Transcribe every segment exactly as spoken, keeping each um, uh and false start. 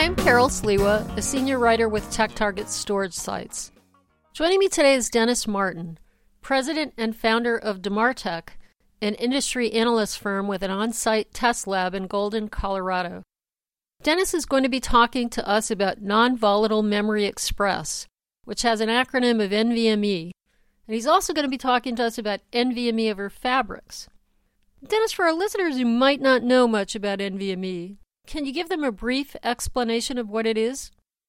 I'm Carol Sliwa, a senior writer with TechTarget Storage Sites. Joining me today is Dennis Martin, president and founder of Demartec, an industry analyst firm with an on-site test lab in Golden, Colorado. Dennis is going to be talking to us about Non-Volatile Memory Express, which has an acronym of N V M e, and he's also going to be talking to us about N V M e over fabrics. Dennis, for our listeners who might not know much about N V M e, can you give them a brief explanation of what it is?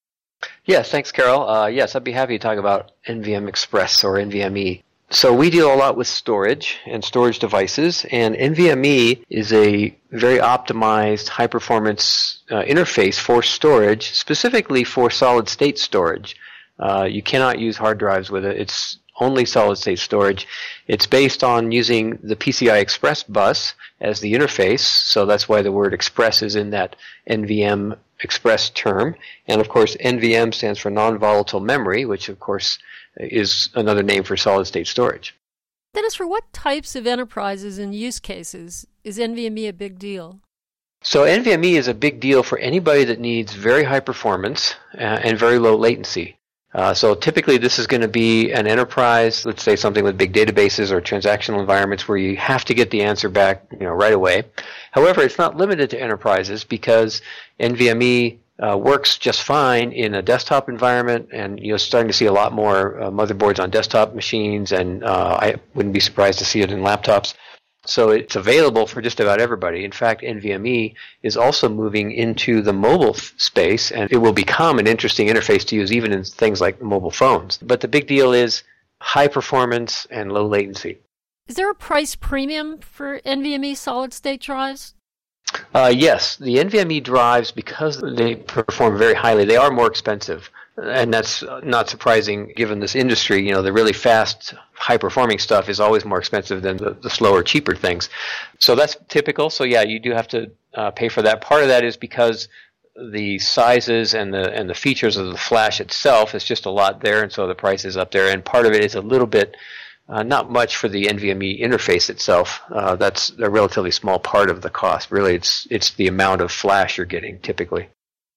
Yes, thanks, Carol. Uh, yes, I'd be happy to talk about N V M Express or N V M e. So we deal a lot with storage and storage devices, and N V M e is a very optimized high-performance uh, interface for storage, specifically for solid-state storage. Uh, you cannot use hard drives with it. It's only solid-state storage. It's based on using the P C I Express bus as the interface, so that's why the word Express is in that N V M Express term. And of course, N V M stands for non-volatile memory, which of course is another name for solid-state storage. Dennis, for what types of enterprises and use cases is N V M e a big deal? So N V M e is a big deal for anybody that needs very high performance uh, and very low latency. Uh, so typically this is going to be an enterprise, let's say something with big databases or transactional environments where you have to get the answer back, you know, right away. However, it's not limited to enterprises because N V M e uh, works just fine in a desktop environment, and you're starting to see a lot more uh, motherboards on desktop machines, and uh, I wouldn't be surprised to see it in laptops. So it's available for just about everybody. In fact, N V M e is also moving into the mobile f- space, and it will become an interesting interface to use even in things like mobile phones. But the big deal is high performance and low latency. Is there a price premium for N V M e solid-state drives? Uh, yes, the N V M e drives, because they perform very highly, they are more expensive. And that's not surprising given this industry. You know, the really fast, high-performing stuff is always more expensive than the, the slower, cheaper things. So that's typical. So yeah, you do have to uh, pay for that. Part of that is because the sizes and the and the features of the flash itself is just a lot there, and so the price is up there. And part of it is a little bit, uh, not much for the N V M e interface itself. Uh, that's a relatively small part of the cost. Really, it's it's the amount of flash you're getting typically.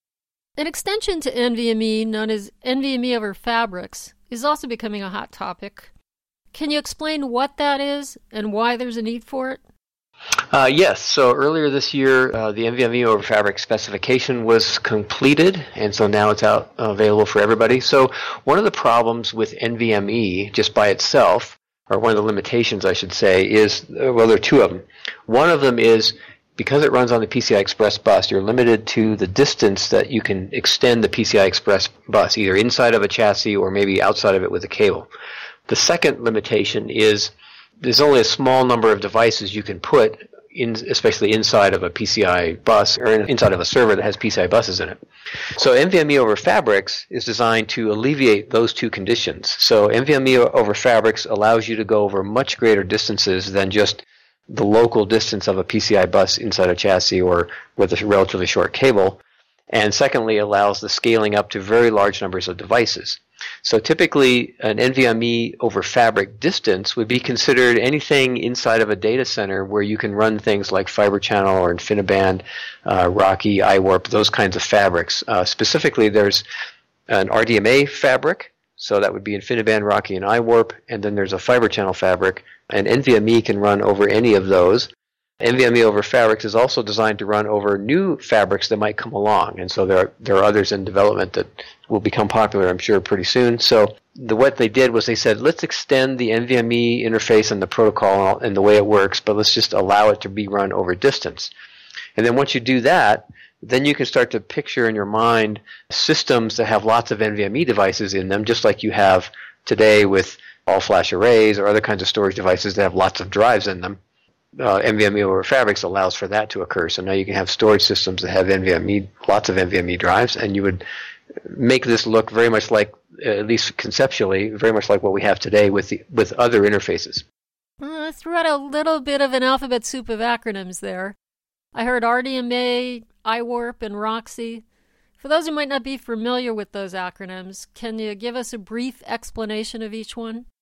An extension to N V M e, known as N V M e over fabrics, is also becoming a hot topic. Can you explain what that is and why there's a need for it? Uh, yes. So earlier this year, uh, the N V M e over fabric specification was completed, and so now it's out uh, available for everybody. So one of the problems with N V M e just by itself, or one of the limitations, I should say, is, well, there are two of them. One of them is because it runs on the P C I Express bus, you're limited to the distance that you can extend the P C I Express bus, either inside of a chassis or maybe outside of it with a cable. The second limitation is there's only a small number of devices you can put, in, especially inside of a P C I bus or inside of a server that has P C I buses in it. So N V M e over fabrics is designed to alleviate those two conditions. So N V M e over fabrics allows you to go over much greater distances than just the local distance of a P C I bus inside a chassis or with a relatively short cable, and secondly allows the scaling up to very large numbers of devices. So typically an N V M e over fabric distance would be considered anything inside of a data center where you can run things like Fibre Channel or InfiniBand, uh, Rocky, iWarp, those kinds of fabrics. Uh, specifically there's an R D M A fabric, so that would be InfiniBand, Rocky, and iWarp, and then there's a Fibre Channel fabric, and N V M e can run over any of those. N V M e over fabrics is also designed to run over new fabrics that might come along, and so there are, there are others in development that will become popular, I'm sure, pretty soon. So the, what they did was they said, let's extend the N V M e interface and the protocol and the way it works, but let's just allow it to be run over distance. And then once you do that, then you can start to picture in your mind systems that have lots of N V M e devices in them, just like you have today with all-flash arrays or other kinds of storage devices that have lots of drives in them. Uh, N V M e over fabrics allows for that to occur. So now you can have storage systems that have N V M e, lots of N V M e drives, and you would make this look very much like, at least conceptually, very much like what we have today with the, with other interfaces. Uh, I threw out a little bit of an alphabet soup of acronyms there. I heard R D M A, iWarp, and Roxy. For those who might not be familiar with those acronyms, can you give us a brief explanation of each one?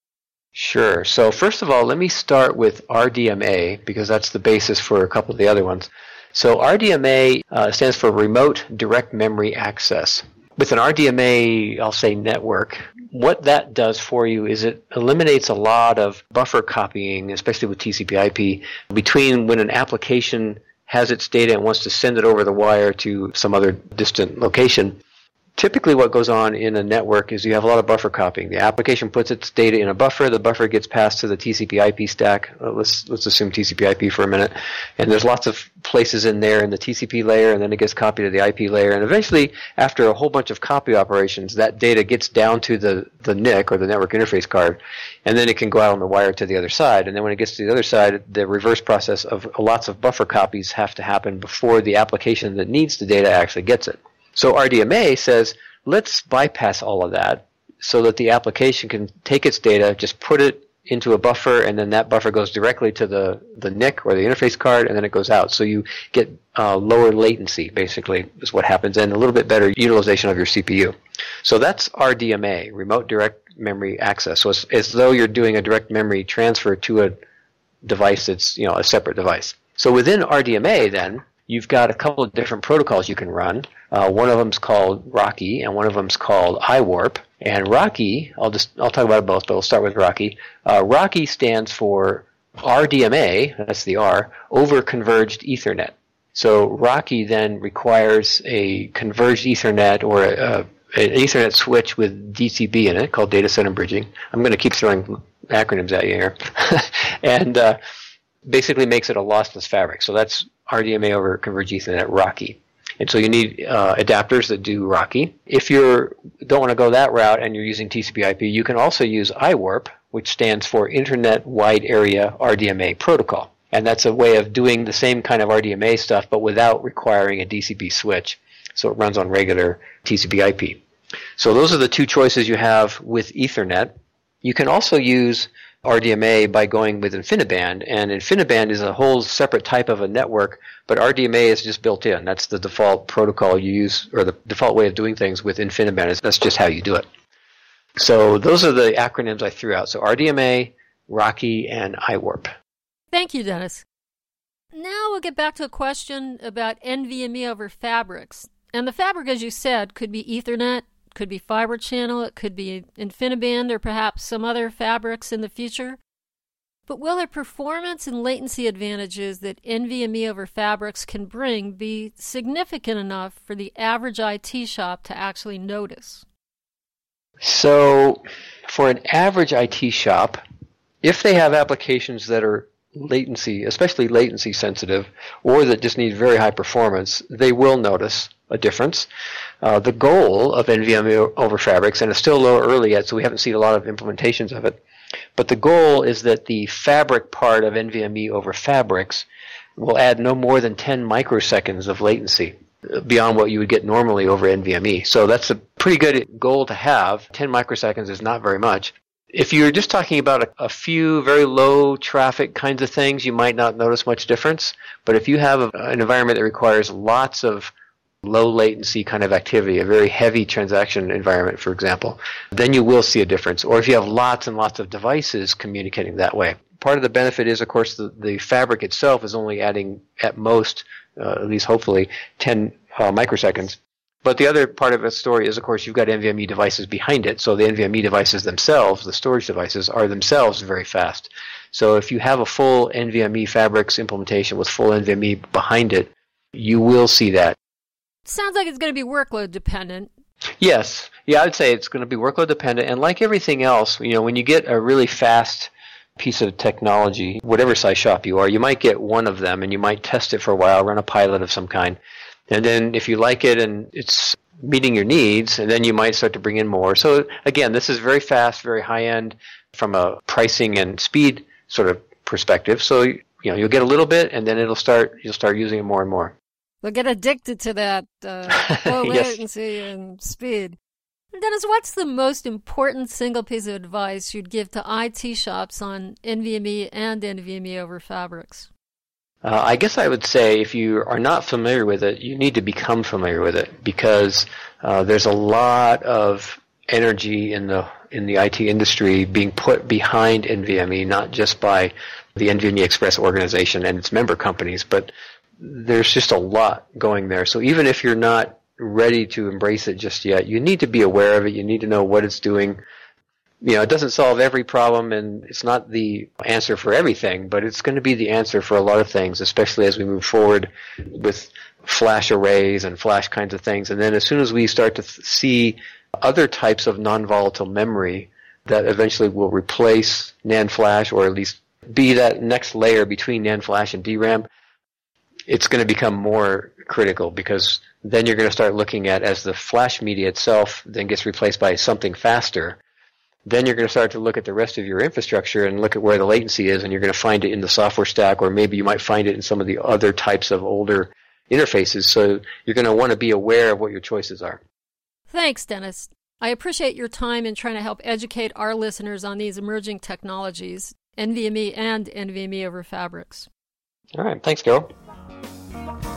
Sure. So first of all, let me start with R D M A because that's the basis for a couple of the other ones. So R D M A uh, stands for Remote Direct Memory Access. With an R D M A, I'll say network, what that does for you is it eliminates a lot of buffer copying, especially with T C P I P, between when an application has its data and wants to send it over the wire to some other distant location. Typically what goes on in a network is you have a lot of buffer copying. The application puts its data in a buffer, the buffer gets passed to the T C P I P stack. Uh, let's let's assume T C P I P for a minute. And there's lots of places in there in the T C P layer, and then it gets copied to the I P layer. And eventually, after a whole bunch of copy operations, that data gets down to the, the N I C, or the network interface card, and then it can go out on the wire to the other side. And then when it gets to the other side, the reverse process of lots of buffer copies have to happen before the application that needs the data actually gets it. So R D M A says, let's bypass all of that so that the application can take its data, just put it into a buffer, and then that buffer goes directly to the, the N I C or the interface card, and then it goes out. So you get uh, lower latency, basically, is what happens, and a little bit better utilization of your C P U. So that's R D M A, Remote Direct Memory Access. So it's as though you're doing a direct memory transfer to a device that's, you know, a separate device. So within R D M A, then, you've got a couple of different protocols you can run. Uh, one of them's called RoCE, and one of them's called I WARP. And RoCE, I'll just I'll talk about it both, but we'll start with RoCE. Uh, RoCE stands for R D M A, that's the R, over Converged Ethernet. So RoCE then requires a converged Ethernet or a, a, an Ethernet switch with D C B in it called data center bridging. I'm going to keep throwing acronyms at you here. and uh, basically makes it a lossless fabric. So that's R D M A over Converged Ethernet, RoCE. And so you need uh, adapters that do RoCE. If you don't want to go that route and you're using T C P I P, you can also use I WARP, which stands for Internet Wide Area R D M A Protocol. And that's a way of doing the same kind of R D M A stuff, but without requiring a D C B switch. So it runs on regular T C P I P. So those are the two choices you have with Ethernet. You can also use R D M A by going with InfiniBand, and InfiniBand is a whole separate type of a network, but R D M A is just built in. That's the default protocol you use, or the default way of doing things with InfiniBand. That's just how you do it. So those are the acronyms I threw out. So R D M A, RoCE, and I WARP. Thank you, Dennis. Now we'll get back to a question about NVMe over fabrics. And the fabric, as you said, could be Ethernet, could be fiber channel, it could be InfiniBand, or perhaps some other fabrics in the future. But will the performance and latency advantages that NVMe over fabrics can bring be significant enough for the average I T shop to actually notice? So for an average I T shop, if they have applications that are latency, especially latency sensitive, or that just need very high performance, they will notice a difference. Uh, the goal of NVMe over fabrics, and it's still a little early yet, so we haven't seen a lot of implementations of it, but the goal is that the fabric part of NVMe over fabrics will add no more than ten microseconds of latency beyond what you would get normally over NVMe. So that's a pretty good goal to have. ten microseconds is not very much. If you're just talking about a, a few very low traffic kinds of things, you might not notice much difference. But if you have a, an environment that requires lots of low latency kind of activity, a very heavy transaction environment, for example, then you will see a difference. Or if you have lots and lots of devices communicating that way. Part of the benefit is, of course, the, the fabric itself is only adding at most, uh, at least hopefully, ten uh, microseconds. But the other part of the story is, of course, you've got NVMe devices behind it. So the NVMe devices themselves, the storage devices, are themselves very fast. So if you have a full NVMe fabrics implementation with full NVMe behind it, you will see that. Sounds like it's going to be workload dependent. Yes. Yeah, I'd say it's going to be workload dependent. And like everything else, you know, when you get a really fast piece of technology, whatever size shop you are, you might get one of them and you might test it for a while, run a pilot of some kind. And then if you like it and it's meeting your needs, and then you might start to bring in more. So again, this is very fast, very high-end from a pricing and speed sort of perspective. So, you know, you'll get a little bit, and then it'll start, you'll start using it more and more. We'll get addicted to that uh, low yes. latency and speed. Dennis, what's the most important single piece of advice you'd give to I T shops on NVMe and NVMe over fabrics? Uh, I guess I would say if you are not familiar with it, you need to become familiar with it, because uh, there's a lot of energy in the in the I T industry being put behind NVMe, not just by the NVMe Express organization and its member companies, but there's just a lot going there. So even if you're not ready to embrace it just yet, you need to be aware of it. You need to know what it's doing. You know, it doesn't solve every problem, and it's not the answer for everything, but it's going to be the answer for a lot of things, especially as we move forward with flash arrays and flash kinds of things. And then as soon as we start to th- see other types of non-volatile memory that eventually will replace NAND flash, or at least be that next layer between NAND flash and D RAM, it's going to become more critical, because then you're going to start looking at, as the flash media itself then gets replaced by something faster, then you're going to start to look at the rest of your infrastructure and look at where the latency is, and you're going to find it in the software stack, or maybe you might find it in some of the other types of older interfaces. So you're going to want to be aware of what your choices are. Thanks, Dennis. I appreciate your time in trying to help educate our listeners on these emerging technologies, NVMe and NVMe over Fabrics. All right. Thanks, Carol.